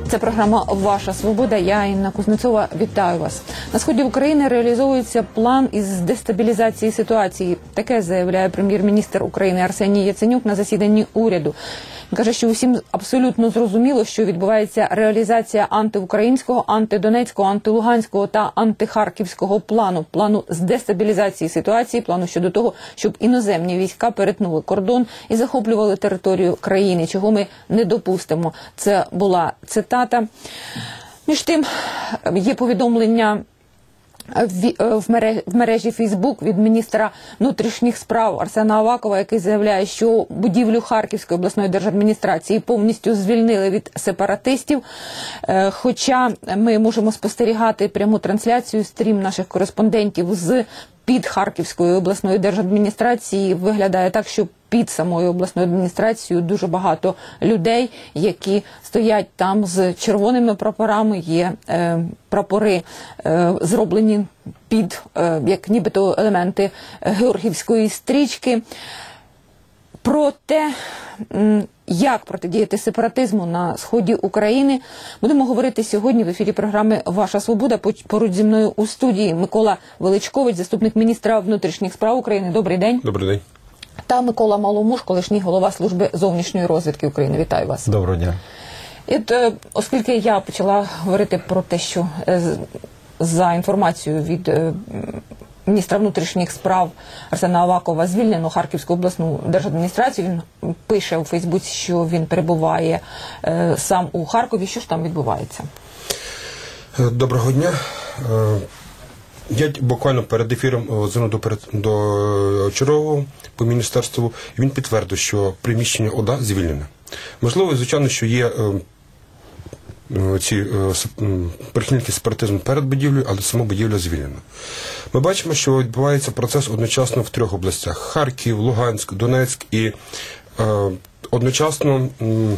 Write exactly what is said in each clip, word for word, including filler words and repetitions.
Це програма «Ваша свобода». Я, Інна Кузнецова, вітаю вас. На сході України реалізовується план із дестабілізації ситуації. Таке заявляє прем'єр-міністр України Арсеній Яценюк на засіданні уряду. Він каже, що усім абсолютно зрозуміло, що відбувається реалізація антиукраїнського, антидонецького, антилуганського та антихарківського плану. Плану з дестабілізації ситуації, плану щодо того, щоб іноземні війська перетнули кордон і захоплювали територію країни, чого ми не допустимо. Це була цитата. Між тим, є повідомлення в мережі Фейсбук від міністра внутрішніх справ Арсена Авакова, який заявляє, що будівлю Харківської обласної держадміністрації повністю звільнили від сепаратистів. Хоча ми можемо спостерігати пряму трансляцію, стрім наших кореспондентів з під Харківської обласної держадміністрації, виглядає так, що під самою обласною адміністрацією дуже багато людей, які стоять там з червоними прапорами. Є е, прапори, е, зроблені під, е, як нібито елементи георгіївської стрічки. Про те, як протидіяти сепаратизму на сході України, будемо говорити сьогодні в ефірі програми «Ваша свобода». Поруч зі мною у студії Микола Величкович, заступник міністра внутрішніх справ України. Добрий день. Добрий день. Та Микола Маломуш, колишній голова служби зовнішньої розвідки України. Вітаю вас. Доброго дня. І, оскільки я почала говорити про те, що за інформацією від міністра внутрішніх справ Арсена Авакова звільнено Харківську обласну держадміністрацію, він пише у Фейсбуці, що він перебуває е, сам у Харкові. Що ж там відбувається? Доброго дня. Я буквально перед ефіром дзвонив до, до чергового по міністерству, і він підтвердив, що приміщення ОДА звільнене. Можливо, звичайно, що є ці прихильники сепаратизму перед будівлею, але сама будівля звільнена. Ми бачимо, що відбувається процес одночасно в трьох областях: Харків, Луганськ, Донецьк, і е, одночасно м,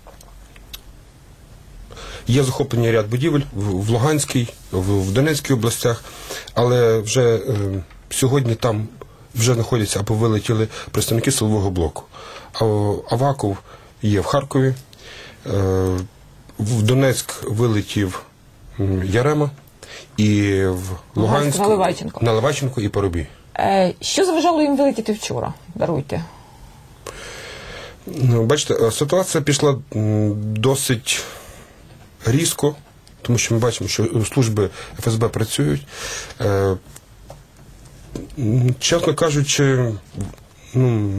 є захоплення ряд будівель в, в Луганській, в, в Донецькій областях, але вже е, сьогодні там вже знаходяться або вилетіли представники силового блоку. А, Аваков є в Харкові, е, в Донецьк вилетів Ярема, і в Луганськ Наливайченко. Наливайченко і Парубій. Е, що заважало їм вилетіти вчора? Даруйте. Ну, бачите, ситуація пішла досить різко, тому що ми бачимо, що служби еф ес бе працюють. Е, чесно кажучи, ну,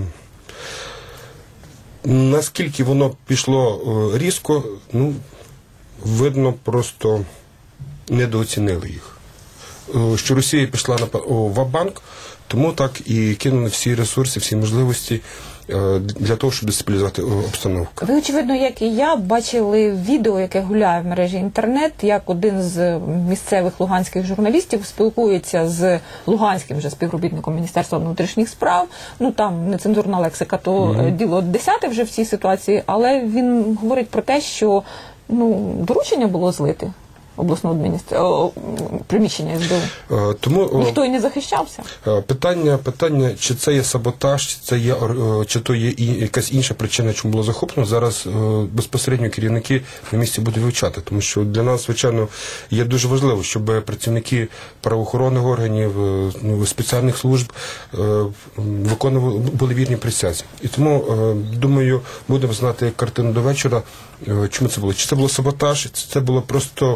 наскільки воно пішло різко, ну, видно, просто недооцінили їх. Що Росія пішла на ва-банк, тому так і кинули всі ресурси, всі можливості для того, щоб дестабілізувати обстановку. Ви, очевидно, як і я, бачили відео, яке гуляє в мережі інтернет, як один з місцевих луганських журналістів спілкується з луганським вже співробітником Міністерства внутрішніх справ. Ну, там нецензурна лексика, то mm-hmm. діло десяте вже в цій ситуації, але він говорить про те, що ну, доручення було злити обласну адміністрацію, приміщення ес бе у. Тому ніхто і не захищався. Питання, питання, чи це є саботаж, чи це є, чи то є якась інша причина, чому було захоплено, зараз безпосередньо керівники на місці будуть вивчати. Тому що для нас, звичайно, є дуже важливо, щоб працівники правоохоронних органів, спеціальних служб виконували, були вірні присязі. І тому, думаю, будемо знати картину до вечора, чому це було. Чи це було саботаж, чи це було просто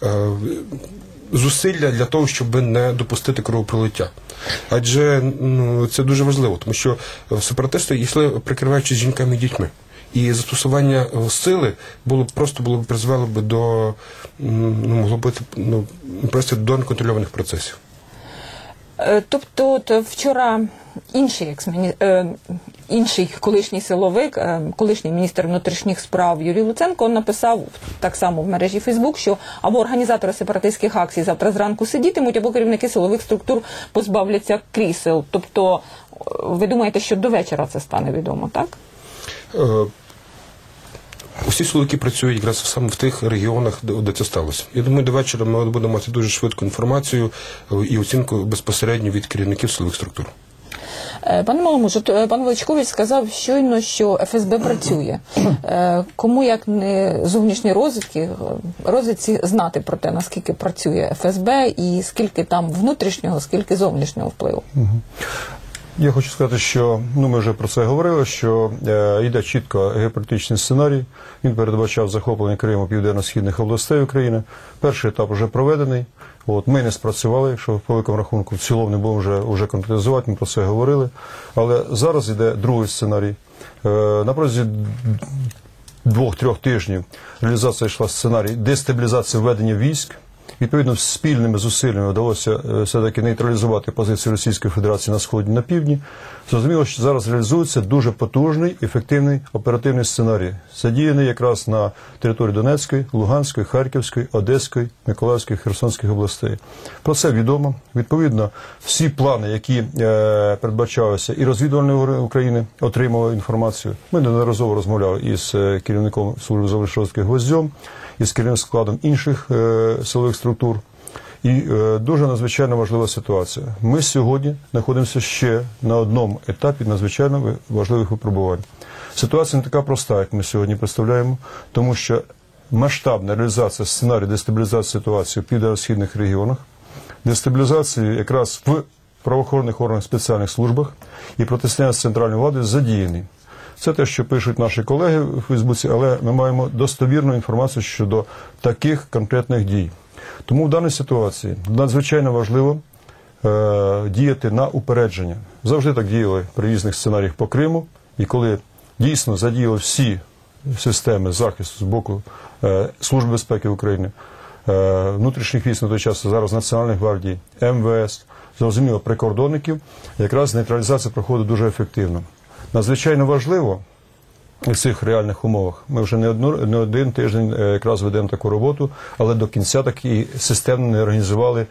зусилля для того, щоб не допустити кровопролиття. Адже ну, це дуже важливо, тому що сепаратисти йшли, прикриваючись жінками і дітьми. І застосування сили було просто було б призвело б до ну, могло бути ну, просто до неконтрольованих процесів. Тобто от вчора інший, ексміні... інший колишній силовик, колишній міністр внутрішніх справ Юрій Луценко написав так само в мережі Фейсбук, що або організатори сепаратистських акцій завтра зранку сидітимуть, або керівники силових структур позбавляться крісел. Тобто ви думаєте, що до вечора це стане відомо, так? Усі силовики працюють якраз саме в тих регіонах, де це сталося. Я думаю, до вечора ми будемо мати дуже швидку інформацію і оцінку безпосередньо від керівників силових структур. Е, Пане Маламуш, от, е, пан Величкович сказав щойно, що еф ес бе працює. Е, Кому, як не зовнішні розвідки, е, розвідці знати про те, наскільки працює еф ес бе і скільки там внутрішнього, скільки зовнішнього впливу. Я хочу сказати, що ну ми вже про це говорили, що е, йде чітко геополітичний сценарій. Він передбачав захоплення Криму, південно-східних областей України. Перший етап вже проведений. От ми не спрацювали, якщо по великому рахунку в цілому не будемо вже вже конкретизувати, ми про це говорили. Але зараз йде другий сценарій. Е, на протязі двох-трьох тижнів реалізація йшла сценарій дестабілізації введення військ. Відповідно, спільними зусиллями вдалося е, все-таки нейтралізувати позицію Російської Федерації на Сході, на Півдні. Зрозуміло, що зараз реалізується дуже потужний, ефективний оперативний сценарій, задіяний якраз на території Донецької, Луганської, Харківської, Одеської, Миколаївської, Херсонських областей. Про це відомо. Відповідно, всі плани, які е, передбачалися і розвідувальної України, отримали інформацію. Ми неодноразово розмовляли із е, керівником служби зовнішньої розвідки Гвоздьом, із керівним складом інших е, силових структур. І е, дуже надзвичайно важлива ситуація. Ми сьогодні знаходимося ще на одному етапі надзвичайно важливих випробувань. Ситуація не така проста, як ми сьогодні представляємо, тому що масштабна реалізація сценарію дестабілізації ситуації в південно-східних регіонах, дестабілізації якраз в правоохоронних органах, спеціальних службах і протистояння з центральною владою задіяні. Це те, що пишуть наші колеги у Фейсбуці, але ми маємо достовірну інформацію щодо таких конкретних дій. Тому в даній ситуації надзвичайно важливо е, діяти на упередження. Завжди так діяли при різних сценаріях по Криму, і коли дійсно задіяли всі системи захисту з боку е, Служби безпеки України, е, внутрішніх військ на той час, зараз Національної гвардії, ем ве ес, зрозуміло, прикордонників, якраз нейтралізація проходить дуже ефективно. Надзвичайно важливо в цих реальних умовах. Ми вже не, одну, не один тиждень якраз ведемо таку роботу, але до кінця так і системно не організували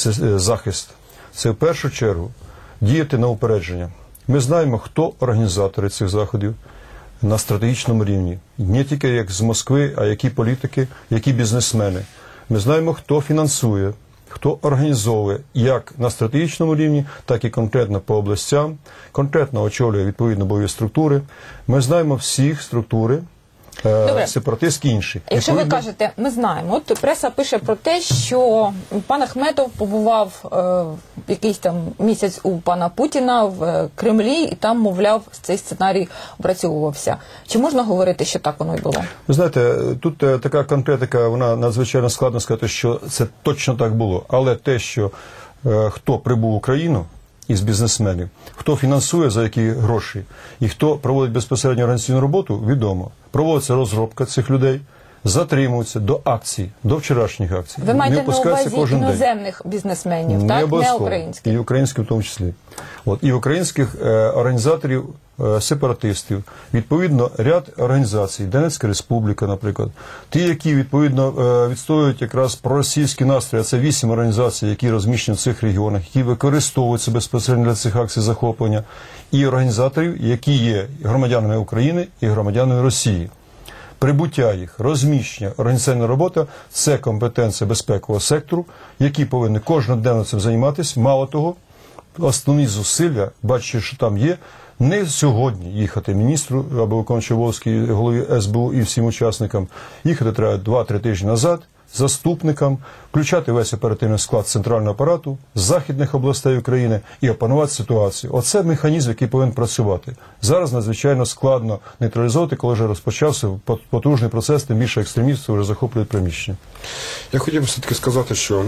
захист. Це в першу чергу діяти на упередження. Ми знаємо, хто організатори цих заходів на стратегічному рівні. Не тільки як з Москви, а які політики, які бізнесмени. Ми знаємо, хто фінансує, хто організовує як на стратегічному рівні, так і конкретно по областям, конкретно очолює відповідно бойові структури. Ми знаємо всі структури, Добре. сепаратистські інші. Якщо ви Відповідно, кажете, ми знаємо, от преса пише про те, що пан Ахметов побував е, якийсь там місяць у пана Путіна в е, Кремлі, і там, мовляв, цей сценарій опрацьовувався. Чи можна говорити, що так воно і було? Ви знаєте, тут е, така конкретика, вона надзвичайно складно сказати, що це точно так було. Але те, що е, хто прибув в Україну із бізнесменів, хто фінансує за які гроші і хто проводить безпосередньо організаційну роботу, відомо. Проводиться розробка цих людей, затримуються до акцій, до вчорашніх акцій. Ви маєте не на опускаються увазі кожен день. іноземних бізнесменів, Не так? Не обов'язково. українських? І українських в тому числі. От, і українських е, організаторів, е, сепаратистів. Відповідно, ряд організацій, Донецька Республіка, наприклад, ті, які, відповідно, е, відстоюють якраз проросійські настрої, а це вісім організацій, які розміщені в цих регіонах, які використовуються безпосередньо для цих акцій захоплення, і організаторів, які є громадянами України і громадянами Росії. Прибуття їх, розміщення, організаційна робота – це компетенція безпекового сектору, які повинні кожноденно цим займатися. Мало того, основні зусилля, бачачи, що там є, не сьогодні їхати міністру або виконуючому обов'язки голові ес бе у і всім учасникам. Їхати треба два-три тижні назад, заступникам, включати весь оперативний склад центрального апарату, з західних областей України і опанувати ситуацію. Оце механізм, який повинен працювати. Зараз надзвичайно складно нейтралізувати, коли вже розпочався потужний процес, тим більше екстремістів вже захоплюють приміщення. Я хотів би все-таки сказати, що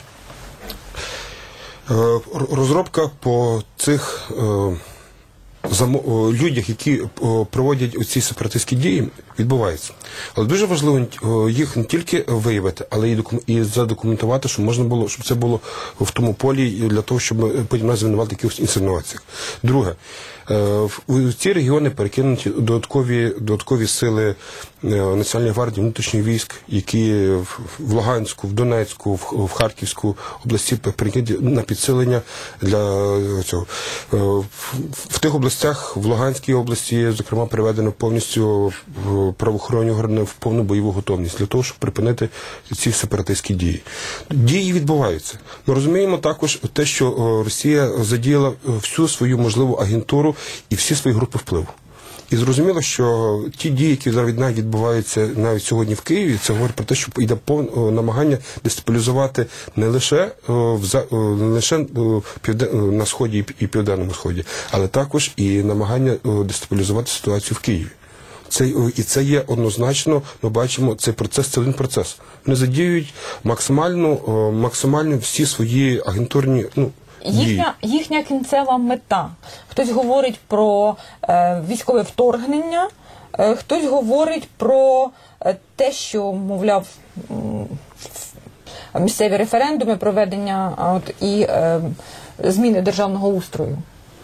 розробка по цих людях, які проводять оці сепаратистські дії, відбувається. Але дуже важливо їх не тільки виявити, але й і задокументувати, щоб можна було, щоб це було в тому полі для того, щоб потім нас звинуватити в якихось інсинуаціях. Друге, У ці регіони перекинуті додаткові, додаткові сили Національної гвардії, внутрішніх військ, які в Луганську, в Донецьку, в Харківську області перекинуті на підсилення для цього. В тих областях, в Луганській області, зокрема, приведено повністю правоохоронні органи в повну бойову готовність для того, щоб припинити ці сепаратистські дії. Дії відбуваються. Ми розуміємо також те, що Росія задіяла всю свою можливу агентуру і всі свої групи впливу. І зрозуміло, що ті дії, які зараз від нас відбуваються навіть сьогодні в Києві, це говорить про те, що йде повне намагання дестабілізувати не лише, не лише на Сході і Південному Сході, але також і намагання дестабілізувати ситуацію в Києві. Це, і це є однозначно, ми бачимо, цей процес, це один процес. Вони задіюють максимально, максимально всі свої агентурні, ну, Їхня, їхня кінцева мета. Хтось говорить про е, військове вторгнення, е, хтось говорить про е, те, що, мовляв, м, місцеві референдуми, проведення а, от, і е, зміни державного устрою.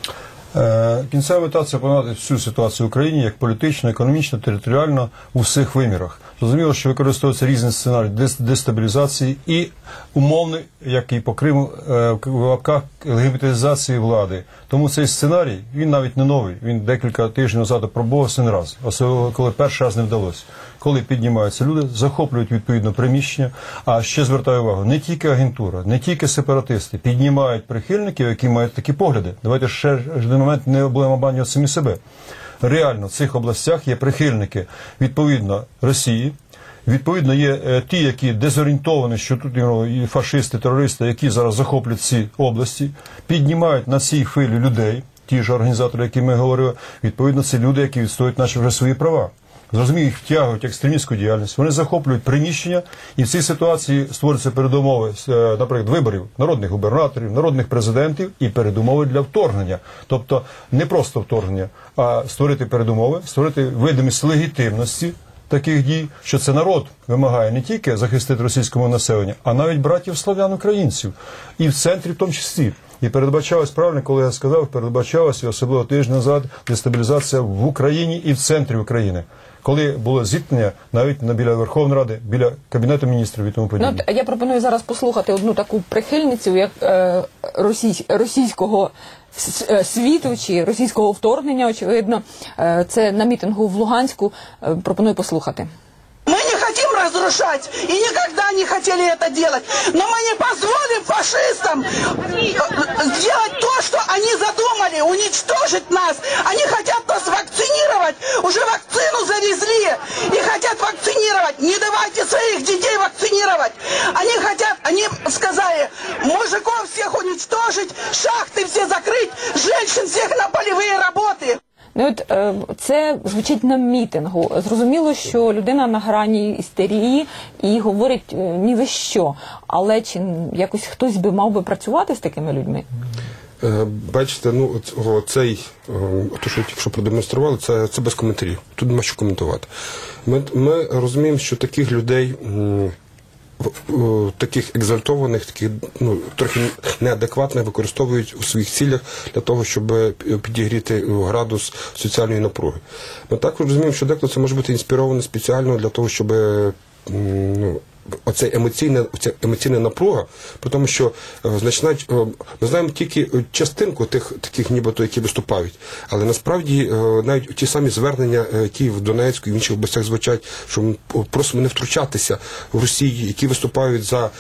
Кінцева мета – це опанувати всю ситуацію в Україні як політично, економічно, територіально у всіх вимірах. Зрозуміло, що використовуються різні сценарії дестабілізації і умовний, як і по Криму, в лапках легітимізації влади. Тому цей сценарій, він навіть не новий, він декілька тижнів назад опробувався не раз, особливо коли перший раз не вдалося. Коли піднімаються люди, захоплюють відповідно приміщення, а ще звертаю увагу, не тільки агентура, не тільки сепаратисти, піднімають прихильників, які мають такі погляди. Давайте ще один момент не будемо обманювати самі себе. Реально в цих областях є прихильники, відповідно, Росії, відповідно, є е, ті, які дезорієнтовані, що тут ну, і фашисти, терористи, які зараз захоплюють ці області, піднімають на цій хвилі людей, ті ж організатори, які ми говорили, відповідно, це люди, які відстоюють наші вже свої права. Зрозуміло, їх втягують екстремістську діяльність, вони захоплюють приміщення, і в цій ситуації створюються передумови, наприклад, виборів народних губернаторів, народних президентів і передумови для вторгнення. Тобто не просто вторгнення, а створити передумови, створити видимість легітимності таких дій, що це народ вимагає не тільки захистити російському населення, а навіть братів славян українців. І в центрі в тому числі. І передбачалось, правильно, коли я сказав, передбачалось, і особливо тиждень назад, дестабілізація в Україні і в центрі України. Коли було зіткнення навіть на біля Верховної Ради, біля Кабінету міністрів і тому подібне. Ну, я пропоную зараз послухати одну таку прихильницю, як е, російсь, російського світу чи російського вторгнення, очевидно. Е, це на мітингу в Луганську. Е, пропоную послухати. Мы не хотим разрушать и никогда не хотели это делать, но мы не позволим фашистам сделать то, что они задумали, уничтожить нас. Они хотят нас вакцинировать, уже вакцину завезли и хотят вакцинировать. Не давайте своих детей вакцинировать. Они хотят, они сказали, мужиков всех уничтожить, шахты все закрыть, женщин всех на полевые работы. Ну, от, е, це звучить на мітингу. Зрозуміло, що людина на грані істерії і говорить е, ні за що. Але чи якось хтось би мав би працювати з такими людьми? Е, Бачите, ну о, цей, о, то, що тільки що продемонстрували, це, це без коментарів. Тут нема що коментувати. Ми, ми розуміємо, що таких людей, м, таких екзальтованих, таких ну, трохи неадекватних використовують у своїх цілях для того, щоб підігріти градус соціальної напруги. Ми також розуміємо, що деколи це може бути інспіровано спеціально для того, щоб ну, оце емоційне, оця емоційна напруга, при тому, що значна, ми знаємо тільки частинку тих таких нібито, які виступають, але насправді навіть ті самі звернення, які в Донецьку і в інших областях звучать, що ми просимо не втручатися в Росії, які виступають за,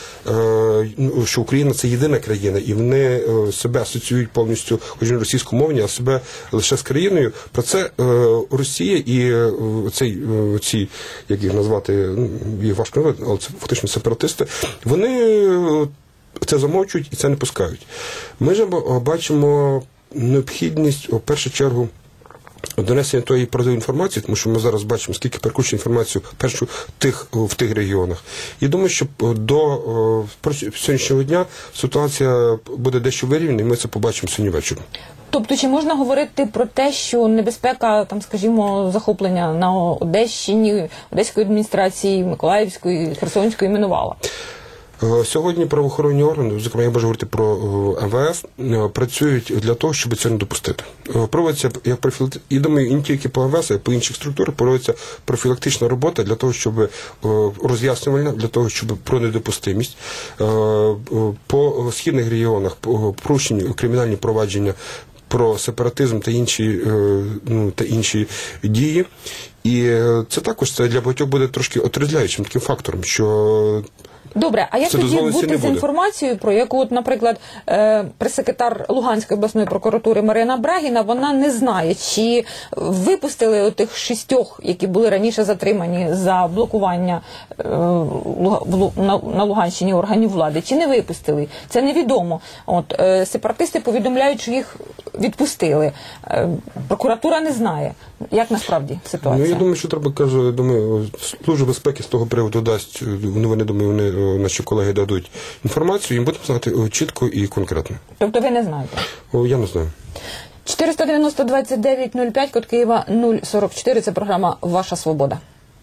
що Україна це єдина країна, і вони себе асоціюють повністю, хоч не російськомовні, а себе лише з країною. Про це Росія і цей, ці, як їх назвати, їх важко назвати, але це фактично сепаратисти, вони це замовчують і це не пускають. Ми ж бачимо необхідність, в першу чергу, донесення тої правдивої інформації, тому що ми зараз бачимо, скільки перекручує інформацію першу тих, в тих регіонах. І думаю, що до сьогоднішнього дня ситуація буде дещо вирівняна, і ми це побачимо сьогодні ввечері. Тобто, чи можна говорити про те, що небезпека, там, скажімо, захоплення на Одещині, Одеської адміністрації, Миколаївської, Херсонської минувала? Е, Сьогодні правоохоронні органи, зокрема, я можу говорити про е, ем ве еф, е, працюють для того, щоб цього не допустити. Е, Проводиться, як профілакти... і думаю, і не тільки по ем ве еф, а й по інших структурах проводиться профілактична робота для того, щоб е, роз'яснювальна, для того, щоб про недопустимість. Е, е, По східних регіонах по порушені кримінальні провадження про сепаратизм та інші, е, ну, та інші дії. І е, це також це для багатьох буде трошки отрезвляючим таким фактором, що Добре, а як це тоді дозволеності бути не з буде. інформацією, про яку, от, наприклад, е, прес-секретар Луганської обласної прокуратури Марина Брагіна, вона не знає, чи випустили отих шістьох, які були раніше затримані за блокування е, Луга- в Лу- на, на Луганщині органів влади, чи не випустили? Це невідомо. От, е, сепаратисти повідомляють, що їх відпустили. Е, прокуратура не знає. Як насправді ситуація? Ну, я думаю, що треба, кажу, я думаю, Служба безпеки з того приводу дасть, вони, вони думаю, вони, о, наші колеги дадуть інформацію, їм будемо знати о, чітко і конкретно. Тобто ви не знаєте? О, я не знаю. чотириста дев'яносто двадцять дев'ять нуль п'ять, код Києва нуль сорок чотири, це програма «Ваша свобода».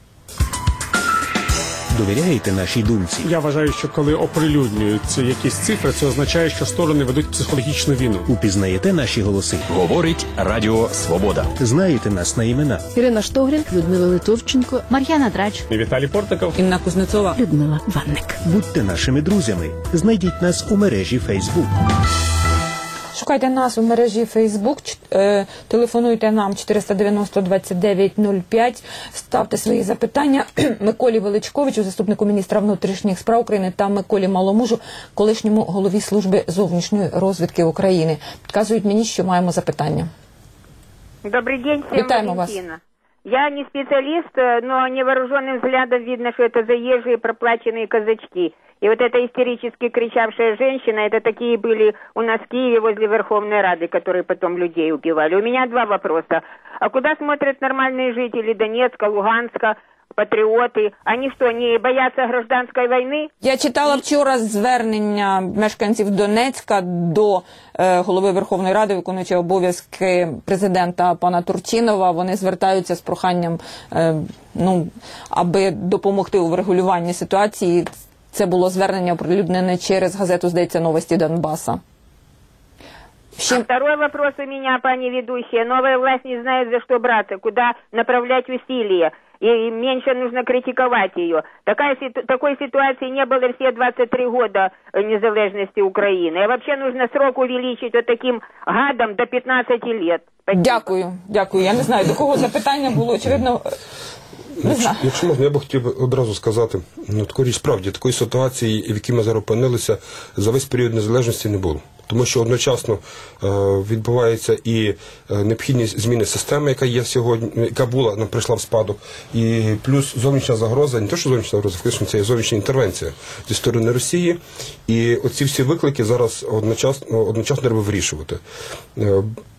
Довіряєте нашій думці? Я вважаю, що коли оприлюднюються якісь цифри, це означає, що сторони ведуть психологічну війну. Упізнаєте наші голоси? Говорить Радіо Свобода. Знаєте нас на імена? Ірина Штогрін, Людмила Литовченко, Мар'яна Драч, Віталій Портников. Інна Кузнецова. Людмила Ванник. Будьте нашими друзями. Знайдіть нас у мережі Facebook. Шукайте нас у мережі Facebook, ч- е, телефонуйте нам чотириста дев'яносто двадцять дев'ять нуль п'ять, ставте свої запитання Миколі Величковичу, заступнику міністра внутрішніх справ України, та Миколі Маломужу, колишньому голові служби зовнішньої розвідки України. Підказують мені, що маємо запитання. Добрый день всем, Витаем вас. Валентина. Я не специалист, э, но невооруженным взглядом видно, что это заезжие проплаченные казачки. И вот эта истерически кричавшая женщина, это такие были у нас в Киеве возле Верховной Рады, которые потом людей убивали. У меня два вопроса. А куда смотрят нормальные жители Донецка, Луганска, патриоты? Они что, не боятся гражданской войны? Я читала вчора звернення мешканців Донецька до е, голови Верховної Ради, виконуючого обов'язки президента пана Турчинова. Вони звертаються з проханням, е, ну, аби допомогти у врегулюванні ситуації. Це було звернення оприлюднене через газету, здається, «Новості Донбаса». А второй вопрос у меня, пани ведущая. Новая власть не знает, за что браться, куда направлять усилия. И меньше нужно критиковать ее. Такая, такой ситуации не было все двадцать три года незалежности Украины. И вообще нужно срок увеличить вот таким гадом до пятнадцати лет. Спасибо. Дякую, дякую. Я не знаю, до кого запитання було, очевидно, не знаю. Якщо можна, я б хотів одразу сказати, ну, таку річ, справді, такої ситуації, в якій ми зараз опинилися, за весь період незалежності не було. Тому що одночасно е, відбувається і е, необхідність зміни системи, яка є сьогодні, яка була, нам прийшла в спадок, і плюс зовнішня загроза, не те, що зовнішня загроза, фактично це є зовнішня інтервенція зі сторони Росії. І оці всі виклики зараз одночасно, одночасно треба вирішувати. Е,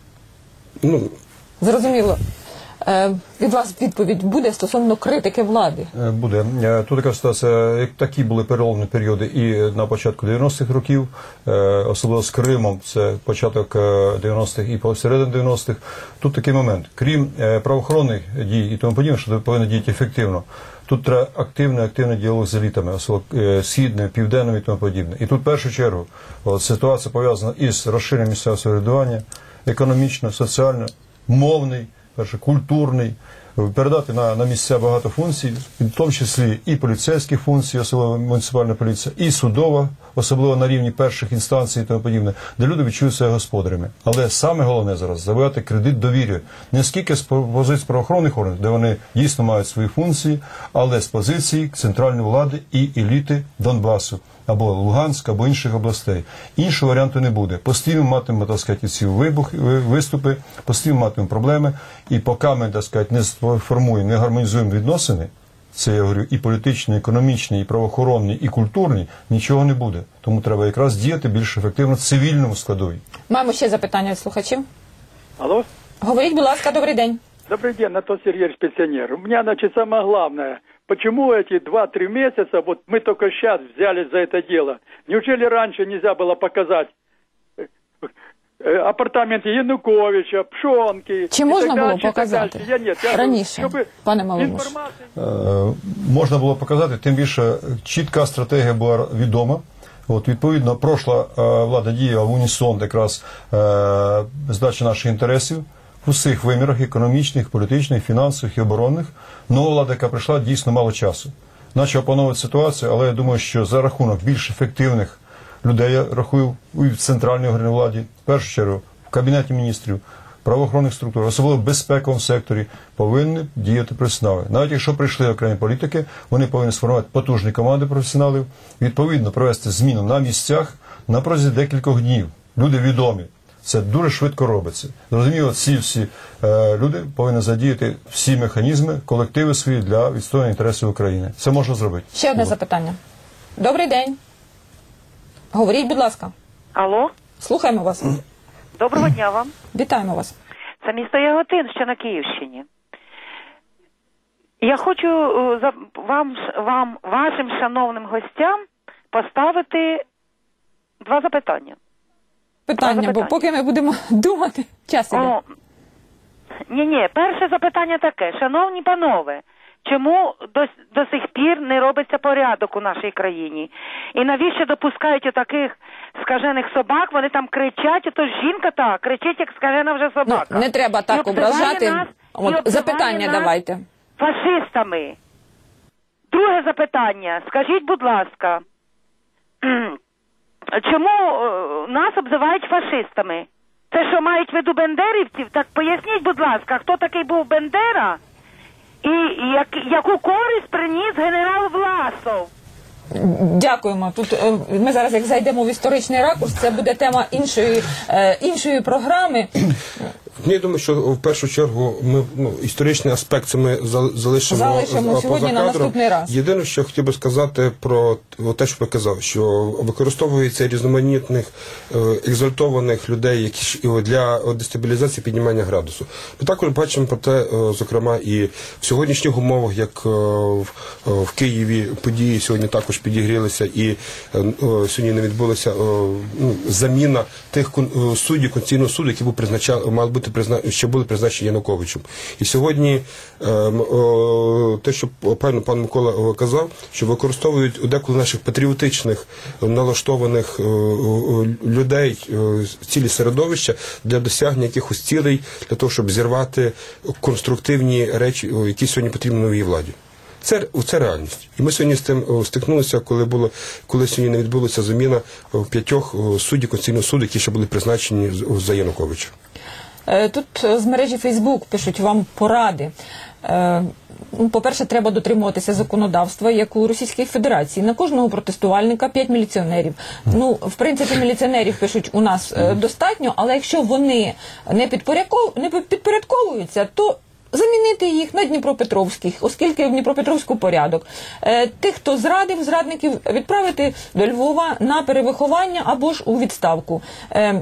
ну, Зрозуміло. Е, від вас відповідь буде стосовно критики влади? Е, Буде. Е, Тут така ситуація, як такі були переломні періоди і на початку дев'яностих років, е, особливо з Кримом, це початок е, дев'яностих і посередині дев'яностих. Тут такий момент. Крім е, правоохоронних дій і тому подібне, що повинні діяти ефективно, тут треба активний, активний діалог з елітами, особливо е, східними, південними і тому подібне. І тут в першу чергу от, ситуація пов'язана із розширенням місцевого самоврядування, економічно, соціально, мовний, перше, культурний, передати на, на місця багато функцій, в тому числі і поліцейські функції, особливо муніципальна поліція, і судова, особливо на рівні перших інстанцій і тому подібне, де люди відчують себе господарями. Але саме головне зараз – завоювати кредит довір'я. Не скільки з позицій правоохоронних органів, де вони дійсно мають свої функції, але з позиції центральної влади і еліти Донбасу, або Луганська, або інших областей. Іншого варіанту не буде. Постійно матимемо, так сказати, ці вибух, виступи, постійно матимемо проблеми, і поки ми, так сказати, не сформуємо, не гармонізуємо відносини, це я говорю, і політичні, і економічні, і правоохоронні, і культурні, нічого не буде. Тому треба якраз діяти більш ефективно в цивільному складові. Маємо ще запитання від слухачів. Алло? Говоріть, будь ласка, добрий день. Добрый день, Анатолий Сергеевич, пенсионер. У меня, значит, самое главное. Почему эти два-три месяца, вот мы только сейчас взялись за это дело? Неужели раньше нельзя было показать е, апартаменти Януковича, Пшонки. Чи і можна так було далі, і так показати далі. Я, ні, я, раніше, щоб пане Маломуш? інформація... Е, можна було показати, тим більше чітка стратегія була відома. От, відповідно, пройшла е, влада діяла в унісон якраз е, здачі наших інтересів в усіх вимірах економічних, політичних, фінансових і оборонних. Нова влада, яка прийшла, дійсно мало часу. Наче опановувати ситуацію, але я думаю, що за рахунок більш ефективних людей, я рахую, і в центральній органі владі, в першу чергу, в Кабінеті міністрів, правоохоронних структур, особливо в безпековому секторі, повинні діяти професіонали. Навіть якщо прийшли окремі політики, вони повинні сформувати потужні команди професіоналів, відповідно провести зміну на місцях на протязі декількох днів. Люди відомі. Це дуже швидко робиться. Зрозуміло, ці всі е, люди повинні задіяти всі механізми, колективи свої для відстоювання інтересів України. Це можна зробити. Ще одне запитання. Добрий день. Говоріть, будь ласка. Алло, Слухаємо вас. доброго дня вам. Вітаємо вас. Це місто Яготин, що на Київщині. Я хочу е, за- вам, вам, вашим шановним гостям поставити два запитання. Питання, бо запитання. поки ми будемо думати, час іде. О, ні-ні, перше запитання таке. Шановні панове, чому до, до сих пір не робиться порядок у нашій країні? І навіщо допускають отаких скажених собак? Вони там кричать, ото жінка так, кричить, як скажена вже собака. Ну, не треба І так обзиває ображати. нас- і От, обзиває запитання нас давайте. фашистами. Друге запитання. Скажіть, будь ласка, чому е, нас обзивають фашистами? Це що, мають в виду бендерівців? Так поясніть, будь ласка, хто такий був Бендера і як, яку користь приніс генерал Власов? Дякуємо. Тут е, ми зараз, як зайдемо в історичний ракурс, це буде тема іншої, е, іншої програми. Я думаю, що в першу чергу ми ну, історичний аспект це ми за- залишимо, Залишимо поза сьогодні на кадром. наступний раз. Єдине, що хотів би сказати про те, що я казав, що використовується різноманітних е, екзальтованих людей, які ж, і для дестабілізації піднімання градусу. Ми також бачимо про те, е, зокрема, і в сьогоднішніх умовах, як е, в, е, в Києві події сьогодні також підігрілися, і е, е, сьогодні не відбулася е, ну, заміна тих кон- е, суддів Конституційного суду, які був призначали, мали бути призна... що були призначені Януковичем. І сьогодні е, м, о, те, що пан, пан Микола казав, що використовують деколи наших патріотичних налаштованих е, е, людей е, цілі середовища для досягнення якихось цілей, для того, щоб зірвати конструктивні речі, о, які сьогодні потрібні новій владі. Це, це реальність. І ми сьогодні з тим о, стикнулися, коли було, коли сьогодні не відбулася заміна о, п'ятьох о, суддів Конституційного суду, які ще були призначені з- за Януковича. Е, Тут е, з мережі Фейсбук пишуть вам поради. Е, ну, По-перше, треба дотримуватися законодавства, як у Російській Федерації. На кожного протестувальника п'ять міліціонерів. Ну, в принципі, міліціонерів, пишуть, у нас е, достатньо, але якщо вони не, підпорядков... не підпорядковуються, то замінити їх на Дніпропетровських, оскільки в Дніпропетровську порядок. Е, Тих, хто зрадив, зрадників, відправити до Львова на перевиховання або ж у відставку. Е,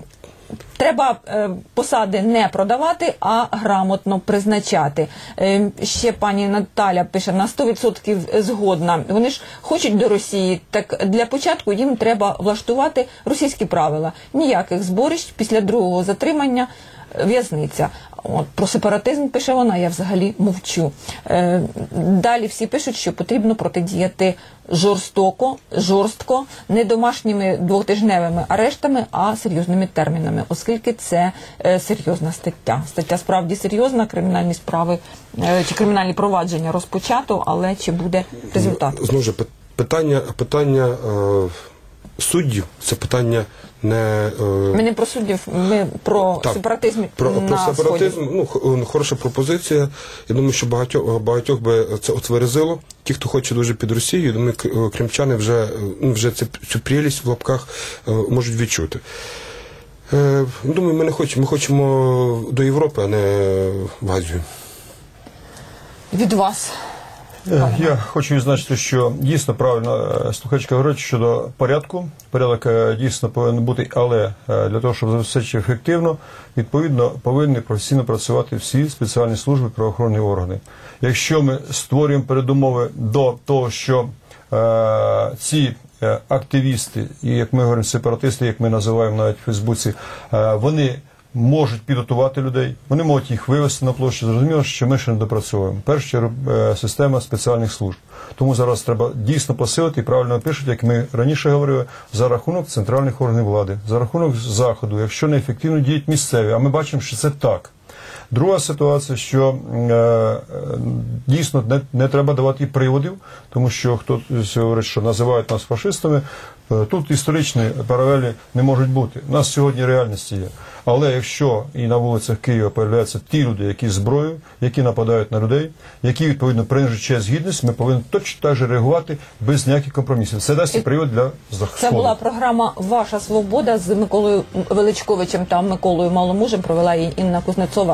Треба е, посади не продавати, а грамотно призначати. Е, ще пані Наталя пише, на сто відсотків згодна. Вони ж хочуть до Росії, так для початку їм треба влаштувати російські правила. Ніяких зборищ після другого затримання, в'язниця. От, про сепаратизм пише вона, я взагалі мовчу. Е, далі всі пишуть, що потрібно протидіяти жорстоко, жорстко, не домашніми двотижневими арештами, а серйозними термінами, оскільки це е, серйозна стаття. Стаття справді серйозна, кримінальні справи е, чи кримінальні провадження розпочато, але чи буде результат? Знову ж пи- питання, питання е, суддів, це питання не... Е, Ми не про суддів, ми про Так, сепаратизм Про, на про сепаратизм, Сході. ну, х- хороша пропозиція. Я думаю, що багатьох, багатьох би це отверезило. Ті, хто хоче дуже під Росією, думаю, к- кримчани вже, ну, вже цю, цю прелість в лапках е, можуть відчути. Е, думаю, ми не хочемо, ми хочемо до Європи, а не в Азію. Від вас. Е, Я хочу відзначити, що дійсно правильно е, слухачка говорить щодо порядку. Порядок е, дійсно повинен бути, але е, для того, щоб забезпечити ефективно, відповідно повинні професійно працювати всі спеціальні служби, правоохоронні органи. Якщо ми створюємо передумови до того, що е, ці е, активісти, і як ми говоримо, сепаратисти, як ми називаємо навіть в Фейсбуці, е, вони можуть підготувати людей, вони можуть їх вивести на площу. Зрозуміло, що ми ще не допрацьовуємо. В першу чергу е, система спеціальних служб. Тому зараз треба дійсно посилити, і правильно пишуть, як ми раніше говорили, за рахунок центральних органів влади, за рахунок заходу, якщо неефективно діють місцеві. А ми бачимо, що це так. Друга ситуація, що е, дійсно не, не треба давати і приводів, тому що хтось говорить, що називають нас фашистами. Е, тут історичні паралелі не можуть бути. У нас сьогодні реальності є. Але якщо і на вулицях Києва появляються ті люди, які з зброєю, які нападають на людей, які, відповідно, принижують честь, гідність, ми повинні точно так же реагувати без ніяких компромісів. Це дасть і привод для заходу. Це була програма «Ваша свобода» з Миколою Величковичем та Миколою Маломужем. Провела її Інна Кузнецова.